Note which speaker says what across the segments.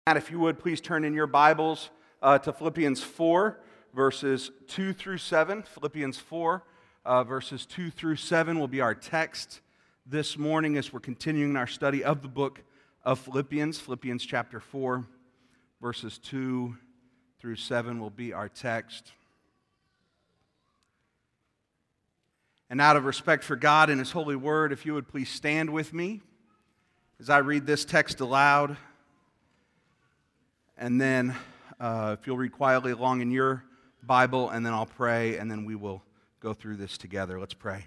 Speaker 1: If you would, please turn in your Bibles to Philippians 4, verses 2 through 7. Philippians 4, verses 2 through 7 will be our text this morning as we're continuing our study of the book of Philippians. Philippians chapter 4, verses 2 through 7 will be our text. And out of respect for God and His holy word, if you would please stand with me as I read this text aloud. And then if you'll read quietly along in your Bible, and then I'll pray, and then we will go through this together. Let's pray.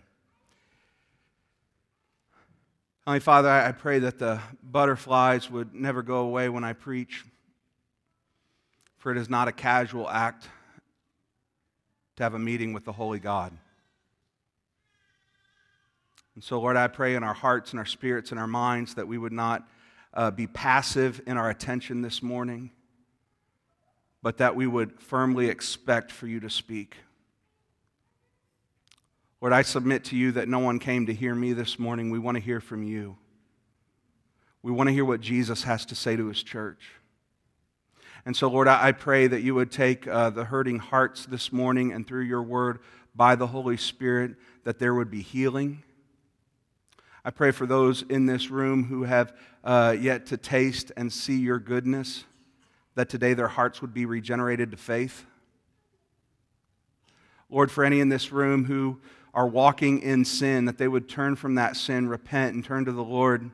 Speaker 1: Heavenly Father, I pray that the butterflies would never go away when I preach, for it is not a casual act to have a meeting with the Holy God. And so, Lord, I pray in our hearts and our spirits and our minds that we would not be passive in our attention this morning, but that we would firmly expect for you to speak. Lord, I submit to you that no one came to hear me this morning. We want to hear from you. We want to hear what Jesus has to say to His church. And so, Lord, I pray that you would take the hurting hearts this morning, and through your word, by the Holy Spirit, that there would be healing. I pray for those in this room who have yet to taste and see your goodness, that today their hearts would be regenerated to faith. Lord, for any in this room who are walking in sin, that they would turn from that sin, repent, and turn to the Lord,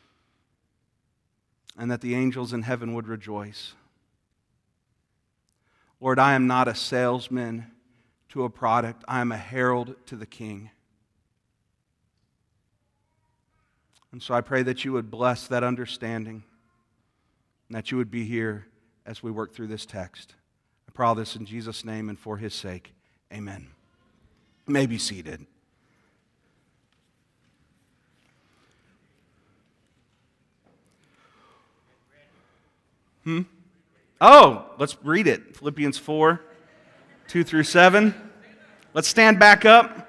Speaker 1: and that the angels in heaven would rejoice. Lord, I am not a salesman to a product. I am a herald to the King. And so I pray that you would bless that understanding, and that you would be here as we work through this text. I pray all this in Jesus' name and for His sake. Amen. You may be seated. Oh, let's read it. Philippians 4, 2 through 7. Let's stand back up.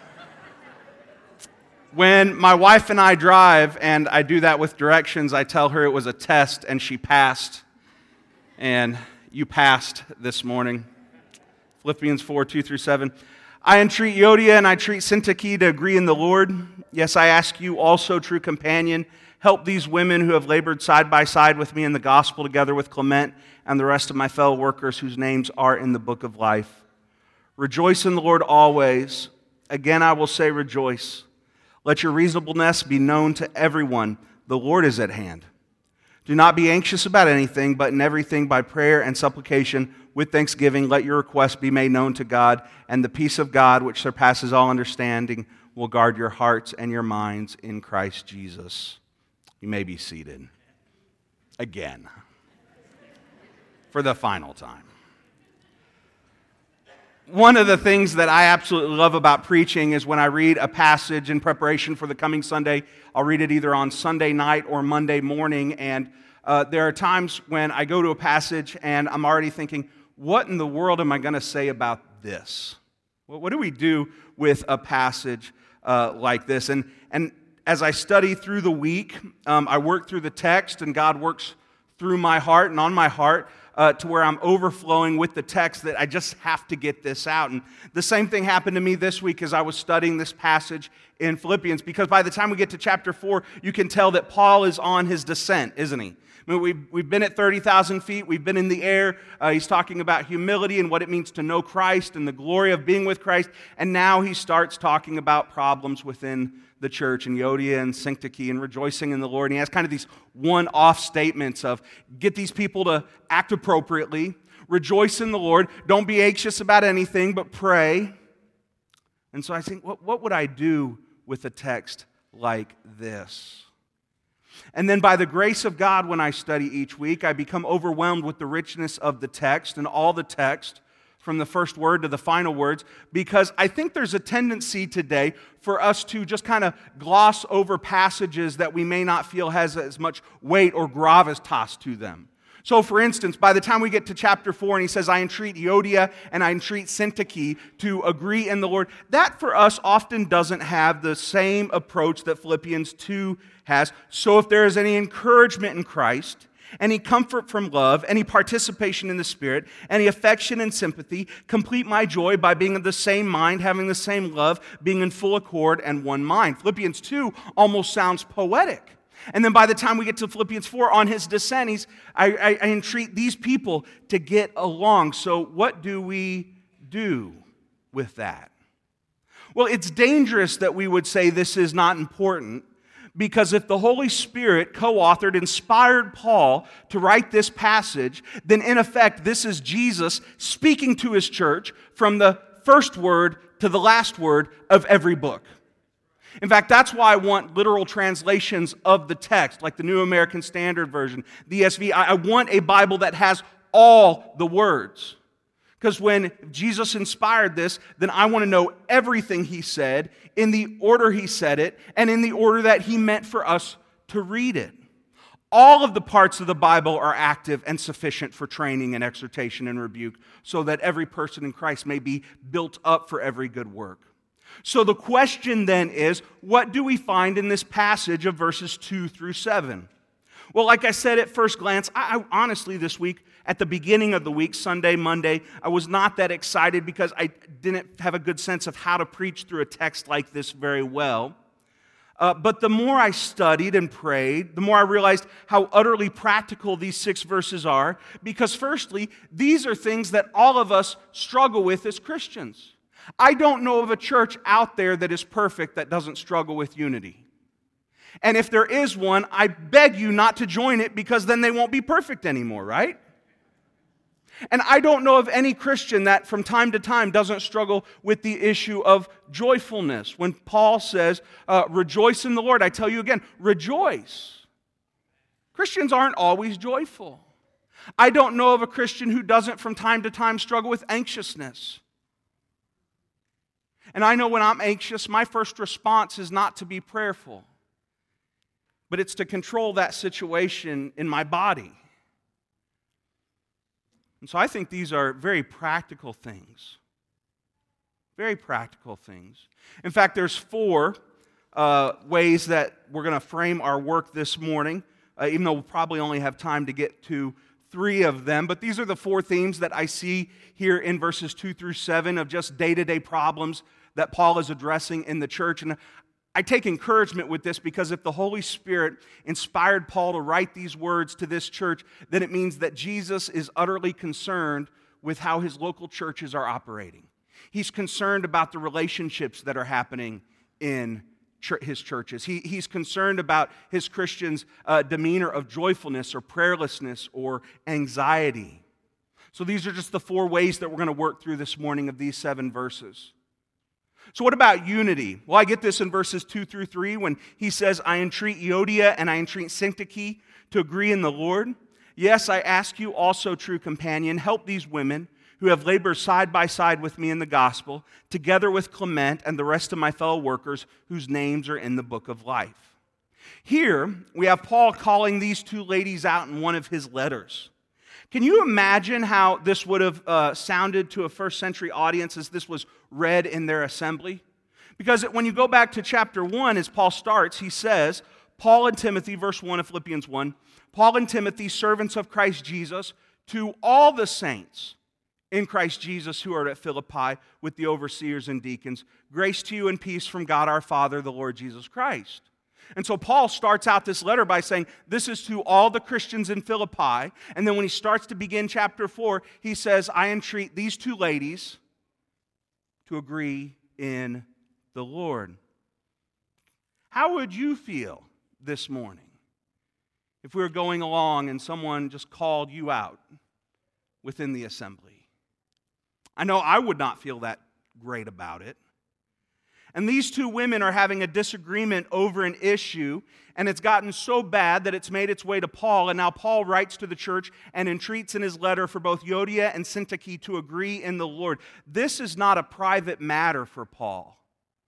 Speaker 1: When my wife and I drive, and I do that with directions, I tell her it was a test and she passed. And you passed this morning. Philippians 4, 2 through 7. I entreat Euodia and I entreat Syntyche to agree in the Lord. Yes, I ask you also, true companion, help these women who have labored side by side with me in the gospel, together with Clement and the rest of my fellow workers whose names are in the book of life. Rejoice in the Lord always. Again, I will say rejoice. Let your reasonableness be known to everyone. The Lord is at hand. Do not be anxious about anything, but in everything by prayer and supplication with thanksgiving let your requests be made known to God, and the peace of God, which surpasses all understanding, will guard your hearts and your minds in Christ Jesus. You may be seated. Again. For the final time. One of the things that I absolutely love about preaching is when I read a passage in preparation for the coming Sunday. I'll read it either on Sunday night or Monday morning, and there are times when I go to a passage and I'm already thinking, what in the world am I going to say about this? What do we do with a passage like this? And as I study through the week, I work through the text, and God works through my heart and on my heart to where I'm overflowing with the text, that I just have to get this out. And the same thing happened to me this week as I was studying this passage in Philippians, because by the time we get to chapter 4, you can tell that Paul is on his descent, isn't he? I mean, we've been at 30,000 feet. We've been in the air. He's talking about humility and what it means to know Christ and the glory of being with Christ. And now he starts talking about problems within the church, and Euodia and Syntyche, and rejoicing in the Lord. And he has kind of these one-off statements of get these people to act appropriately, rejoice in the Lord, don't be anxious about anything, but pray. And so I think, what would I do with a text like this? And then by the grace of God, when I study each week, I become overwhelmed with the richness of the text and all the text, from the first word to the final words, because I think there's a tendency today for us to just kind of gloss over passages that we may not feel has as much weight or gravitas to them. So for instance, by the time we get to chapter 4 and he says, I entreat Euodia and I entreat Syntyche to agree in the Lord, that for us often doesn't have the same approach that Philippians 2 has. So if there is any encouragement in Christ, any comfort from love, any participation in the Spirit, any affection and sympathy. Complete my joy by being of the same mind, having the same love, being in full accord and one mind. Philippians 2 almost sounds poetic. And then by the time we get to Philippians 4, on his descent, I entreat these people to get along. So what do we do with that? Well, it's dangerous that we would say this is not important, because if the Holy Spirit co-authored, inspired Paul to write this passage, then in effect, this is Jesus speaking to his church from the first word to the last word of every book. In fact, that's why I want literal translations of the text, like the New American Standard Version, the ESV. I want a Bible that has all the words. Because when Jesus inspired this, then I want to know everything he said, in the order he said it, and in the order that he meant for us to read it. All of the parts of the Bible are active and sufficient for training and exhortation and rebuke, so that every person in Christ may be built up for every good work. So the question then is, what do we find in this passage of verses 2 through 7? Well, like I said at first glance, I honestly this week, at the beginning of the week, Sunday, Monday, I was not that excited because I didn't have a good sense of how to preach through a text like this very well. But the more I studied and prayed, the more I realized how utterly practical these 6 verses are. Because firstly, these are things that all of us struggle with as Christians. I don't know of a church out there that is perfect that doesn't struggle with unity. And if there is one, I beg you not to join it, because then they won't be perfect anymore, right? And I don't know of any Christian that from time to time doesn't struggle with the issue of joyfulness. When Paul says, rejoice in the Lord, I tell you again, rejoice. Christians aren't always joyful. I don't know of a Christian who doesn't from time to time struggle with anxiousness. And I know when I'm anxious, my first response is not to be prayerful, but it's to control that situation in my body. And so I think these are very practical things. Very practical things. In fact, there's 4 ways that we're going to frame our work this morning, even though we'll probably only have time to get to 3 of them. But these are the 4 themes that I see here in verses 2 through 7 of just day-to-day problems that Paul is addressing in the church. And I take encouragement with this, because if the Holy Spirit inspired Paul to write these words to this church, then it means that Jesus is utterly concerned with how his local churches are operating. He's concerned about the relationships that are happening in his churches. He's concerned about his Christians' demeanor of joyfulness or prayerlessness or anxiety. So these are just the 4 ways that we're going to work through this morning of these 7 verses. So what about unity? Well, I get this in verses 2 through 3 when he says, I entreat Euodia and I entreat Syntyche to agree in the Lord. Yes, I ask you also, true companion, help these women who have labored side by side with me in the gospel, together with Clement and the rest of my fellow workers whose names are in the book of life. Here, we have Paul calling these 2 ladies out in one of his letters. Can you imagine how this would have sounded to a first century audience as this was read in their assembly? Because when you go back to chapter 1, as Paul starts, he says, Paul and Timothy, verse 1 of Philippians 1, Paul and Timothy, servants of Christ Jesus, to all the saints in Christ Jesus who are at Philippi with the overseers and deacons, grace to you and peace from God our Father, the Lord Jesus Christ. And so Paul starts out this letter by saying, this is to all the Christians in Philippi. And then when he starts to begin chapter 4, he says, I entreat these 2 ladies to agree in the Lord. How would you feel this morning if we were going along and someone just called you out within the assembly? I know I would not feel that great about it. And these 2 women are having a disagreement over an issue, and it's gotten so bad that it's made its way to Paul, and now Paul writes to the church and entreats in his letter for both Euodia and Syntyche to agree in the Lord. This is not a private matter for Paul.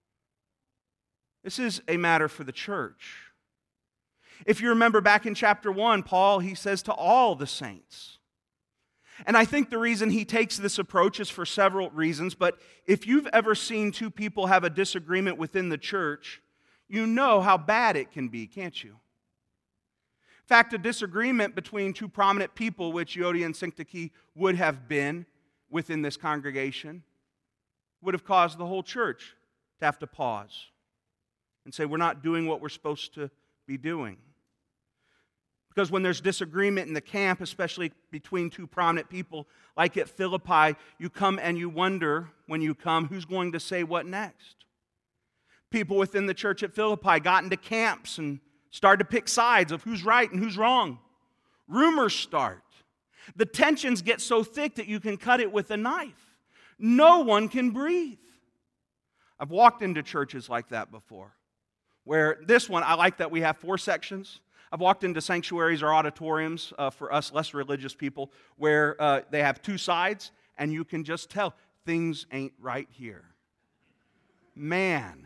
Speaker 1: This is a matter for the church. If you remember back in chapter 1, Paul, he says to all the saints. And I think the reason he takes this approach is for several reasons, but if you've ever seen 2 people have a disagreement within the church, you know how bad it can be, can't you? In fact, a disagreement between two prominent people, which Euodia and Syntyche would have been within this congregation, would have caused the whole church to have to pause and say, we're not doing what we're supposed to be doing. Because when there's disagreement in the camp, especially between two prominent people, like at Philippi, you come and you wonder, when you come, who's going to say what next? People within the church at Philippi got into camps and started to pick sides of who's right and who's wrong. Rumors start. The tensions get so thick that you can cut it with a knife. No one can breathe. I've walked into churches like that before, where this one, I like that we have 4 sections. I've walked into sanctuaries or auditoriums for us less religious people where they have 2 sides, and you can just tell things ain't right here. Man.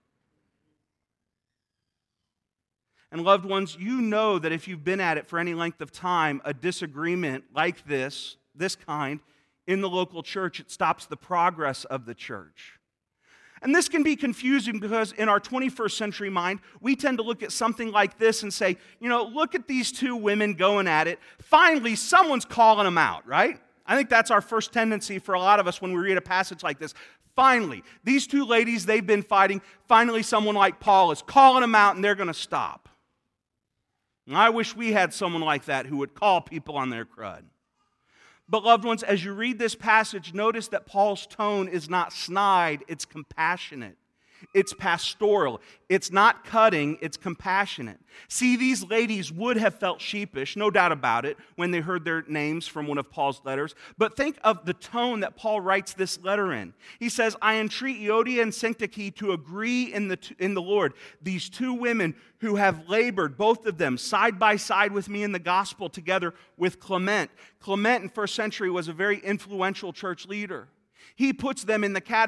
Speaker 1: And loved ones, you know that if you've been at it for any length of time, a disagreement like this kind, in the local church, it stops the progress of the church. And this can be confusing because in our 21st century mind, we tend to look at something like this and say, look at these 2 women going at it. Finally, someone's calling them out, right? I think that's our first tendency for a lot of us when we read a passage like this. Finally, these 2 ladies, they've been fighting. Finally, someone like Paul is calling them out and they're going to stop. And I wish we had someone like that who would call people on their crud. But loved ones, as you read this passage, notice that Paul's tone is not snide, it's compassionate. It's pastoral. It's not cutting, it's compassionate. See, these ladies would have felt sheepish, no doubt about it, when they heard their names from one of Paul's letters. But think of the tone that Paul writes this letter in. He says, I entreat Euodia and Syntyche to agree in the Lord. These 2 women who have labored, both of them, side by side with me in the gospel together with Clement. Clement in first century was a very influential church leader. He puts these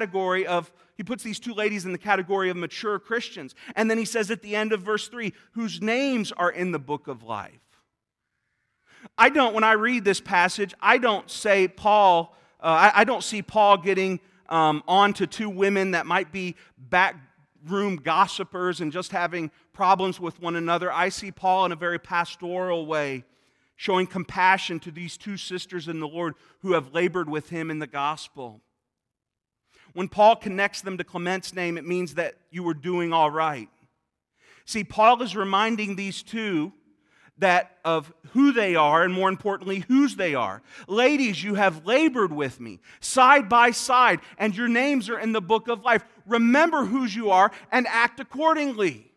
Speaker 1: 2 ladies in the category of mature Christians. And then he says at the end of verse 3, whose names are in the book of life. When I read this passage, I don't say Paul, I don't see Paul getting on to 2 women that might be backroom gossipers and just having problems with one another. I see Paul in a very pastoral way, showing compassion to these 2 sisters in the Lord who have labored with him in the gospel. When Paul connects them to Clement's name, it means that you were doing all right. See, Paul is reminding these 2 that of who they are, and more importantly, whose they are. Ladies, you have labored with me, side by side, and your names are in the book of life. Remember whose you are and act accordingly.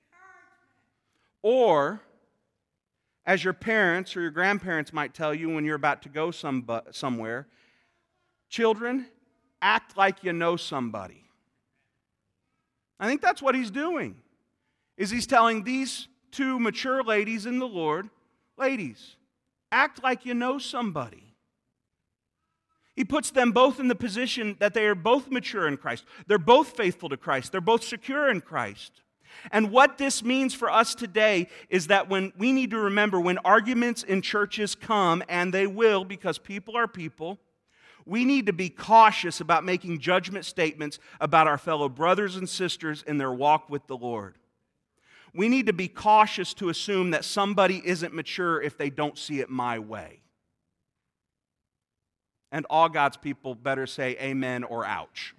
Speaker 1: Or, as your parents or your grandparents might tell you when you're about to go somewhere, children, act like you know somebody. I think that's what he's doing. He's telling these 2 mature ladies in the Lord, ladies, act like you know somebody. He puts them both in the position that they are both mature in Christ. They're both faithful to Christ. They're both secure in Christ. And what this means for us today is that when we need to remember when arguments in churches come, and they will because people are people, we need to be cautious about making judgment statements about our fellow brothers and sisters in their walk with the Lord. We need to be cautious to assume that somebody isn't mature if they don't see it my way. And all God's people better say amen or ouch.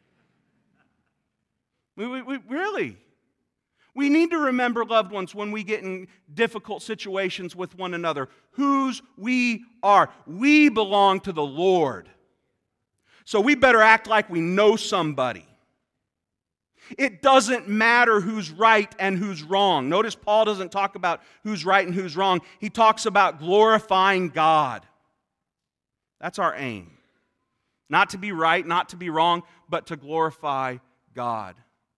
Speaker 1: Really. We need to remember, loved ones, when we get in difficult situations with one another, whose we are. We belong to the Lord. So we better act like we know somebody. It doesn't matter who's right and who's wrong. Notice Paul doesn't talk about who's right and who's wrong. He talks about glorifying God. That's our aim. Not to be right, not to be wrong, but to glorify God.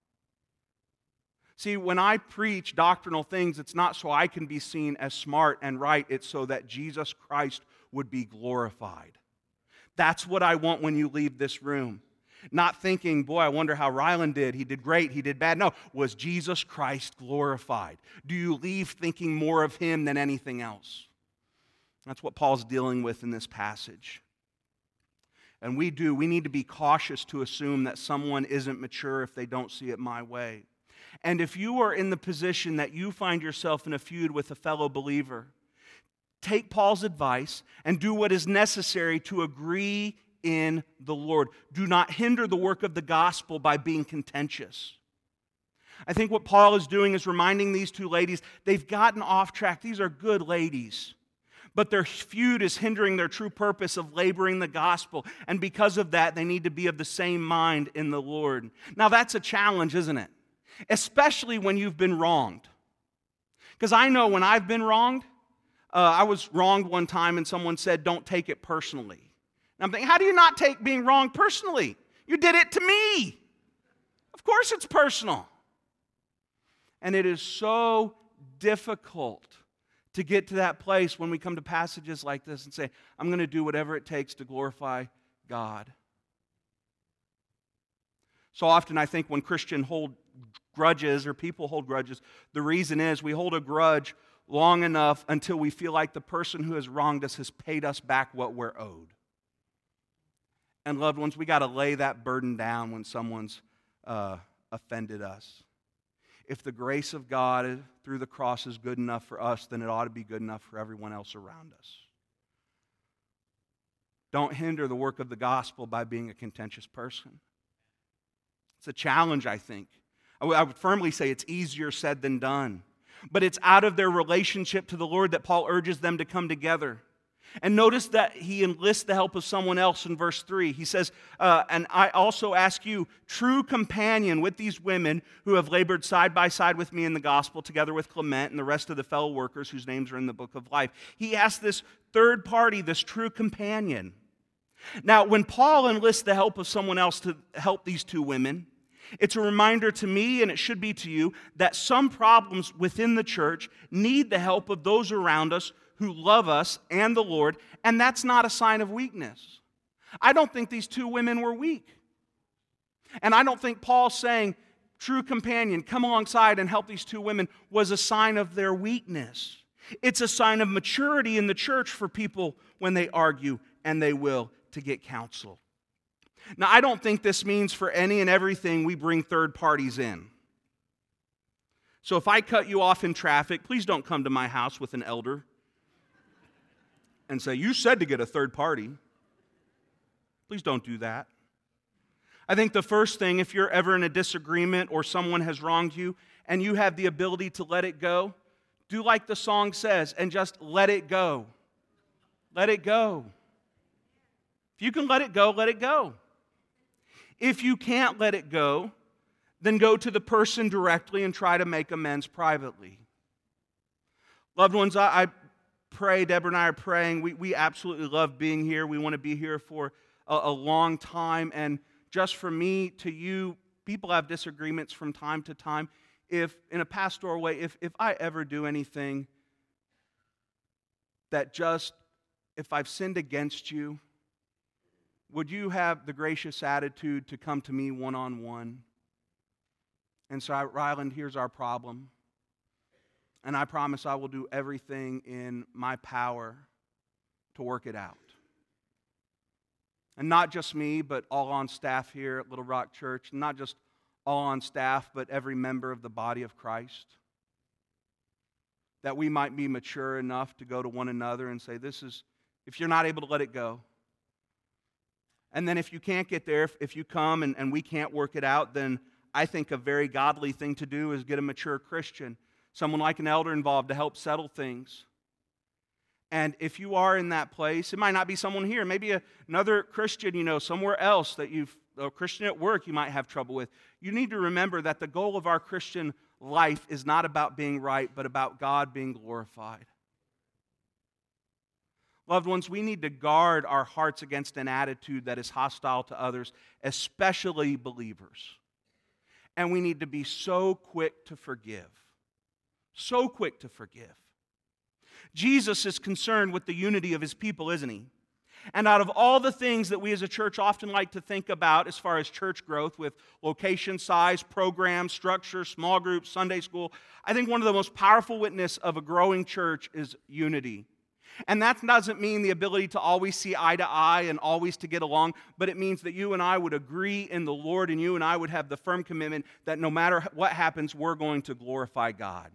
Speaker 1: See, when I preach doctrinal things, it's not so I can be seen as smart and right. It's so that Jesus Christ would be glorified. That's what I want when you leave this room. Not thinking, boy, I wonder how Ryland did. He did great, he did bad. No, was Jesus Christ glorified? Do you leave thinking more of him than anything else? That's what Paul's dealing with in this passage. And we need to be cautious to assume that someone isn't mature if they don't see it my way. And if you are in the position that you find yourself in a feud with a fellow believer, take Paul's advice and do what is necessary to agree in the Lord. Do not hinder the work of the gospel by being contentious. I think what Paul is doing is reminding these two ladies, they've gotten off track. These are good ladies. But their feud is hindering their true purpose of laboring the gospel. And because of that, they need to be of the same mind in the Lord. Now that's a challenge, isn't it? Especially when you've been wronged. Because I know when I've been wronged, I was wronged one time and someone said, don't take it personally. And I'm thinking, how do you not take being wronged personally? You did it to me. Of course it's personal. And it is so difficult to get to that place when we come to passages like this and say, I'm going to do whatever it takes to glorify God. So often I think when Christians hold grudges or people hold grudges, the reason is we hold a grudge long enough until we feel like the person who has wronged us has paid us back what we're owed. And loved ones, we got to lay that burden down when someone's offended us. If the grace of God through the cross is good enough for us, then it ought to be good enough for everyone else around us. Don't hinder the work of the gospel by being a contentious person. It's a challenge, I think. I would firmly say it's easier said than done. But it's out of their relationship to the Lord that Paul urges them to come together. And notice that he enlists the help of someone else in verse 3. He says, and I also ask you, true companion with these women who have labored side by side with me in the gospel, together with Clement and the rest of the fellow workers whose names are in the book of life. He asks this third party, this true companion. Now, when Paul enlists the help of someone else to help these two women, it's a reminder to me, and it should be to you, that some problems within the church need the help of those around us who love us and the Lord, and that's not a sign of weakness. I don't think these two women were weak. And I don't think Paul saying, true companion, come alongside and help these two women, was a sign of their weakness. It's a sign of maturity in the church for people when they argue, and they will, to get counsel. Now, I don't think this means for any and everything we bring third parties in. So if I cut you off in traffic, please don't come to my house with an elder and say, you said to get a third party. Please don't do that. I think the first thing, if you're ever in a disagreement or someone has wronged you and you have the ability to let it go, do like the song says and just let it go. Let it go. If you can let it go, let it go. If you can't let it go, then go to the person directly and try to make amends privately. Loved ones, I pray, Deborah and I are praying. We absolutely love being here. We want to be here for a long time. And just from me to you, people have disagreements from time to time. If, in a pastoral way, if I ever do anything that just, if I've sinned against you, would you have the gracious attitude to come to me one-on-one and say, Ryland, here's our problem. And I promise I will do everything in my power to work it out. And not just me, but all on staff here at Little Rock Church. Not just all on staff, but every member of the body of Christ. That we might be mature enough to go to one another and say, this is, if you're not able to let it go. And then if you can't get there, if you come and we can't work it out, then I think a very godly thing to do is get a mature Christian, someone like an elder involved to help settle things. And if you are in that place, it might not be someone here, maybe another Christian, somewhere else that a Christian at work you might have trouble with. You need to remember that the goal of our Christian life is not about being right, but about God being glorified. Loved ones, we need to guard our hearts against an attitude that is hostile to others, especially believers. And we need to be so quick to forgive. So quick to forgive. Jesus is concerned with the unity of his people, isn't he? And out of all the things that we as a church often like to think about as far as church growth with location, size, program, structure, small groups, Sunday school, I think one of the most powerful witness of a growing church is unity. And that doesn't mean the ability to always see eye to eye and always to get along, but it means that you and I would agree in the Lord, and you and I would have the firm commitment that no matter what happens, we're going to glorify God.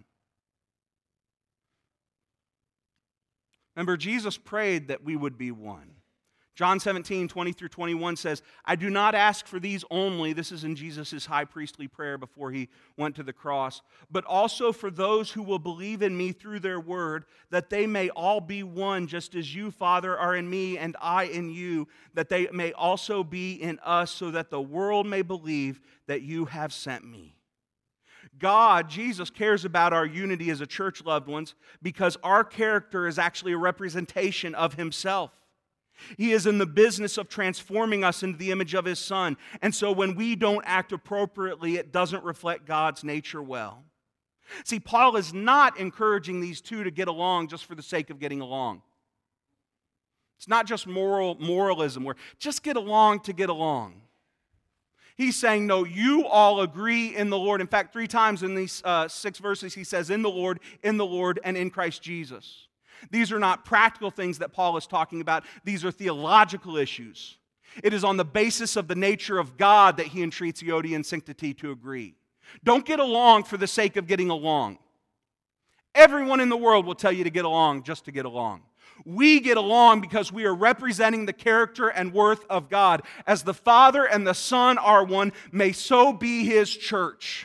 Speaker 1: Remember, Jesus prayed that we would be one. John 17, 20 through 21 says, I do not ask for these only, this is in Jesus' high priestly prayer before he went to the cross, but also for those who will believe in me through their word, that they may all be one, just as you, Father, are in me and I in you, that they may also be in us, so that the world may believe that you have sent me. God, Jesus, cares about our unity as a church, loved ones, because our character is actually a representation of himself. He is in the business of transforming us into the image of his Son. And so when we don't act appropriately, it doesn't reflect God's nature well. See, Paul is not encouraging these two to get along just for the sake of getting along. It's not just moralism where just get along to get along. He's saying, no, you all agree in the Lord. In fact, 3 times in these 6 verses, he says, in the Lord, and in Christ Jesus. These are not practical things that Paul is talking about. These are theological issues. It is on the basis of the nature of God that he entreats Euodia and Syntyche to agree. Don't get along for the sake of getting along. Everyone in the world will tell you to get along just to get along. We get along because we are representing the character and worth of God. As the Father and the Son are one, may so be his church.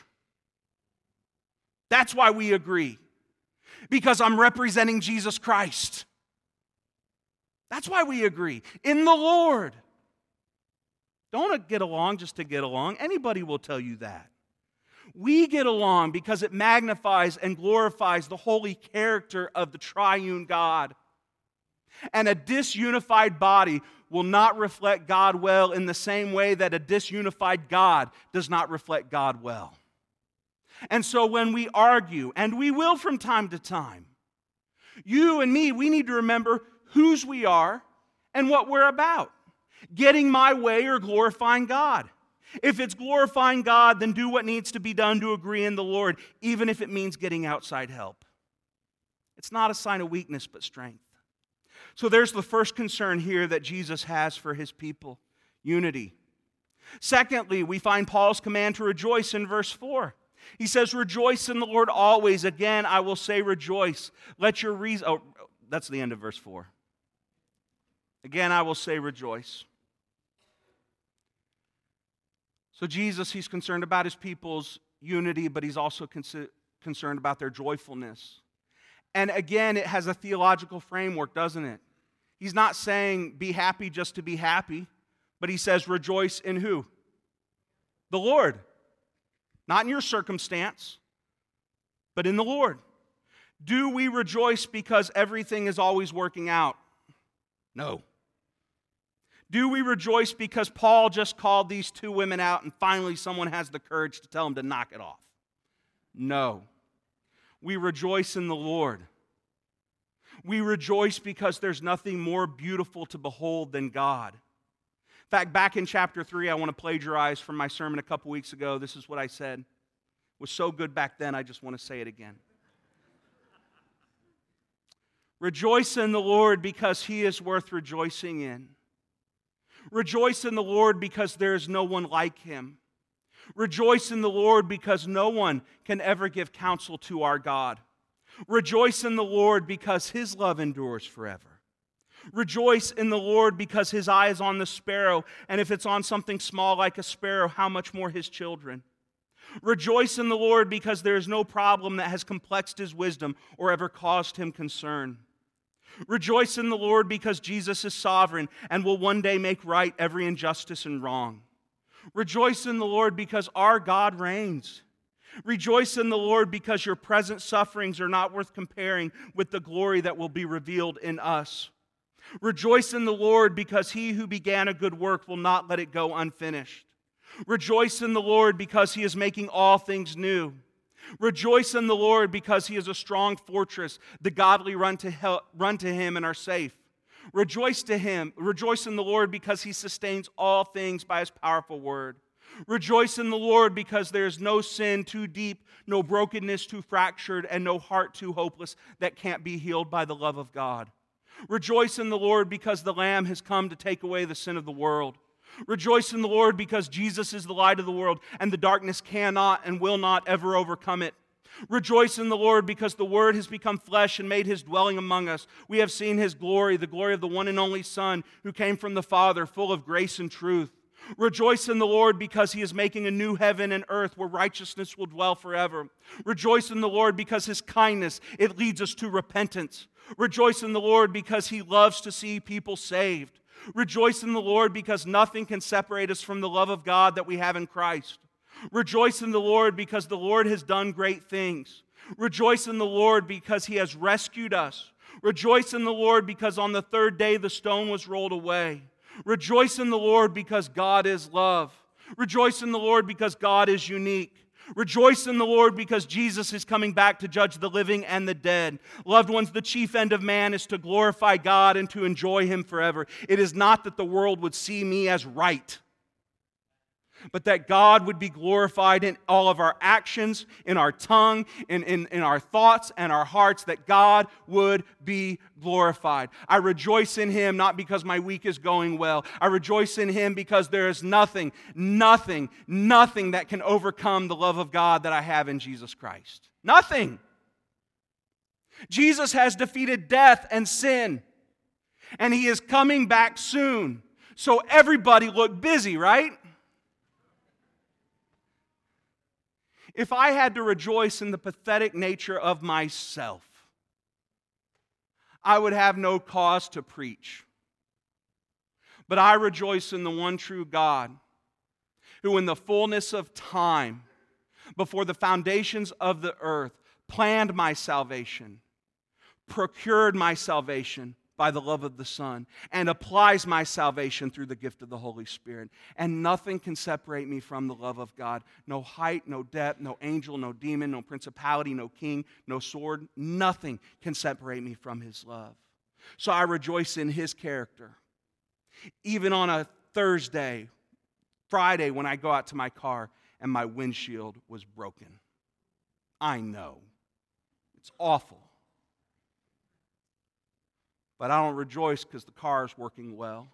Speaker 1: That's why we agree. Because I'm representing Jesus Christ. That's why we agree. In the Lord. Don't get along just to get along. Anybody will tell you that. We get along because it magnifies and glorifies the holy character of the triune God. And a disunified body will not reflect God well in the same way that a disunified God does not reflect God well. And so when we argue, and we will from time to time, you and me, we need to remember whose we are and what we're about. Getting my way or glorifying God. If it's glorifying God, then do what needs to be done to agree in the Lord, even if it means getting outside help. It's not a sign of weakness, but strength. So there's the first concern here that Jesus has for his people, unity. Secondly, we find Paul's command to rejoice in verse 4. He says, rejoice in the Lord always. Again, I will say rejoice. Let your reason... Oh, that's the end of verse 4. Again, I will say rejoice. So Jesus, he's concerned about his people's unity, but he's also concerned about their joyfulness. And again, it has a theological framework, doesn't it? He's not saying be happy just to be happy, but he says rejoice in who? The Lord. Not in your circumstance, but in the Lord. Do we rejoice because everything is always working out? No. Do we rejoice because Paul just called these 2 women out and finally someone has the courage to tell them to knock it off? No. We rejoice in the Lord. We rejoice because there's nothing more beautiful to behold than God. In fact, back in chapter 3, I want to plagiarize from my sermon a couple weeks ago. This is what I said. It was so good back then, I just want to say it again. Rejoice in the Lord because he is worth rejoicing in. Rejoice in the Lord because there is no one like him. Rejoice in the Lord because no one can ever give counsel to our God. Rejoice in the Lord because his love endures forever. Rejoice in the Lord because his eye is on the sparrow, and if it's on something small like a sparrow, how much more his children. Rejoice in the Lord because there is no problem that has complexed his wisdom or ever caused him concern. Rejoice in the Lord because Jesus is sovereign and will one day make right every injustice and wrong. Rejoice in the Lord because our God reigns. Rejoice in the Lord because your present sufferings are not worth comparing with the glory that will be revealed in us. Rejoice in the Lord because he who began a good work will not let it go unfinished. Rejoice in the Lord because he is making all things new. Rejoice in the Lord because he is a strong fortress. The godly run to him and are safe. Rejoice in the Lord because he sustains all things by his powerful word. Rejoice in the Lord because there is no sin too deep, no brokenness too fractured, and no heart too hopeless that can't be healed by the love of God. Rejoice in the Lord because the Lamb has come to take away the sin of the world. Rejoice in the Lord because Jesus is the light of the world, and the darkness cannot and will not ever overcome it. Rejoice in the Lord because the Word has become flesh and made His dwelling among us. We have seen His glory, the glory of the one and only Son who came from the Father, full of grace and truth. Rejoice in the Lord because He is making a new heaven and earth where righteousness will dwell forever. Rejoice in the Lord because His kindness, it leads us to repentance. Rejoice in the Lord because He loves to see people saved. Rejoice in the Lord because nothing can separate us from the love of God that we have in Christ. Rejoice in the Lord because the Lord has done great things. Rejoice in the Lord because He has rescued us. Rejoice in the Lord because on the third day the stone was rolled away. Rejoice in the Lord because God is love. Rejoice in the Lord because God is unique. Rejoice in the Lord because Jesus is coming back to judge the living and the dead. Loved ones, the chief end of man is to glorify God and to enjoy Him forever. It is not that the world would see me as right, but that God would be glorified in all of our actions, in our tongue, in our thoughts and our hearts, that God would be glorified. I rejoice in Him not because my week is going well. I rejoice in Him because there is nothing that can overcome the love of God that I have in Jesus Christ. Nothing. Jesus has defeated death and sin, and He is coming back soon. So everybody look busy, right? If I had to rejoice in the pathetic nature of myself, I would have no cause to preach. But I rejoice in the one true God, who in the fullness of time, before the foundations of the earth, planned my salvation, procured my salvation by the love of the Son, and applies my salvation through the gift of the Holy Spirit. And nothing can separate me from the love of God. No height, no depth, no angel, no demon, no principality, no king, no sword. Nothing can separate me from His love. So I rejoice in His character. Even on a Thursday, Friday, when I go out to my car and my windshield was broken. I know. It's awful. But I don't rejoice because the car is working well.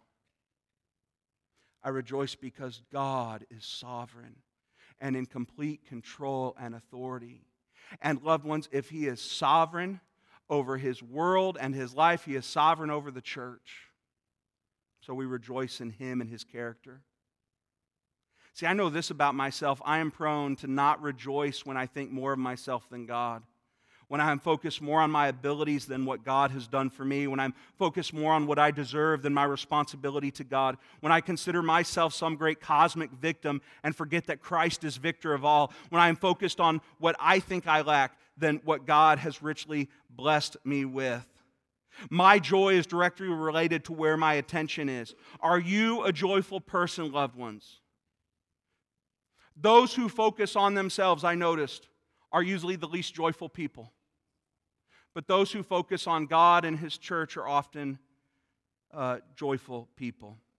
Speaker 1: I rejoice because God is sovereign and in complete control and authority. And loved ones, if He is sovereign over His world and His life, He is sovereign over the church. So we rejoice in Him and His character. See, I know this about myself. I am prone to not rejoice when I think more of myself than God. When I'm focused more on my abilities than what God has done for me, when I'm focused more on what I deserve than my responsibility to God, when I consider myself some great cosmic victim and forget that Christ is victor of all, when I'm focused on what I think I lack than what God has richly blessed me with. My joy is directly related to where my attention is. Are you a joyful person, loved ones? Those who focus on themselves, I noticed, are usually the least joyful people. But those who focus on God and His church are often joyful people.